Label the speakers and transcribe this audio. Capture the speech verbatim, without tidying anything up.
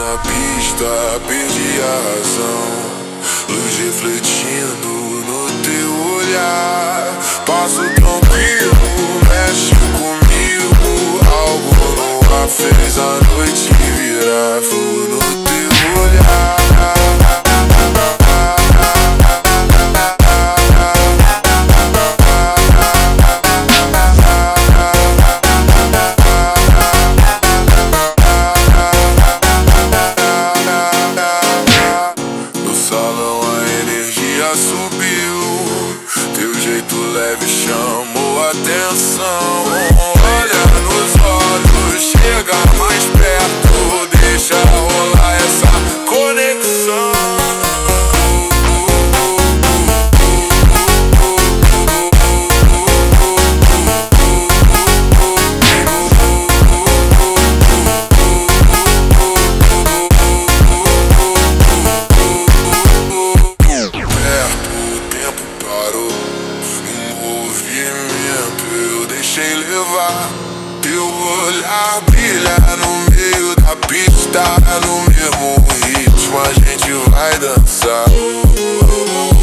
Speaker 1: na pista, perdi a razão. Luz refletindo no teu olhar. Passo tranquilo, mexe comigo. Algo no ar fez a noite virar fogo no teu olhar. Subiu, teu jeito leve chamou atenção. Olha nos olhos, chega mais perto, deixa rolar essa conexão. Deixei levar, teu olhar brilha no meio da pista. No mesmo ritmo a gente vai dançar.